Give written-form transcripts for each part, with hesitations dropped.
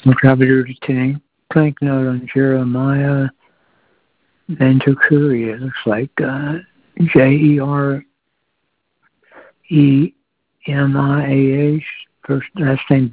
Contributor to clinic note on Jeremiah Bentakuri. It looks like Jeremiah, first last name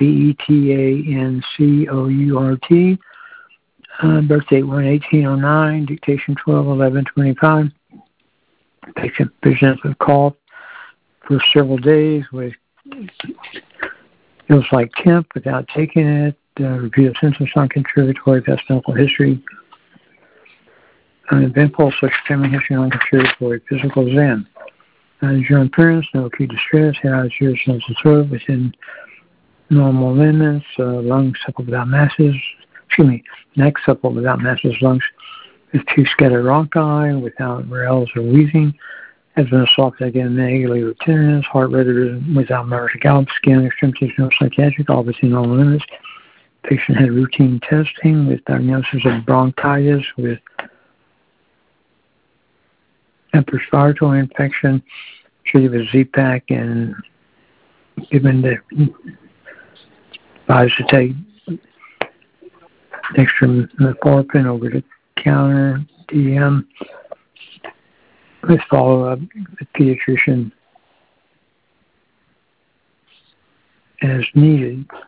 Betancourt. Birth date 1/1809, dictation 12/11/25. Patient presents with cough for several days with feels like temp without taking it. Review of symptoms non-contributory, past medical history. Eventful social family history non-contributory, physical exam. Germ appearance, no acute distress, hair eyes, ears, nose, and throat within normal limits. Lungs supple without masses. Neck supple without masses. Lungs with two scattered rhonchi without rales or wheezing. Has been assaulted again, negatively with tenderness. Heart rate without murmur to gallop. Skin extremities, no psychiatric, all within normal limits. Patient had routine testing with diagnosis of bronchitis with respiratory infection. Treated with Z-Pak and given the advised to take dextromethorphan over the counter, DM, with follow-up with pediatrician as needed.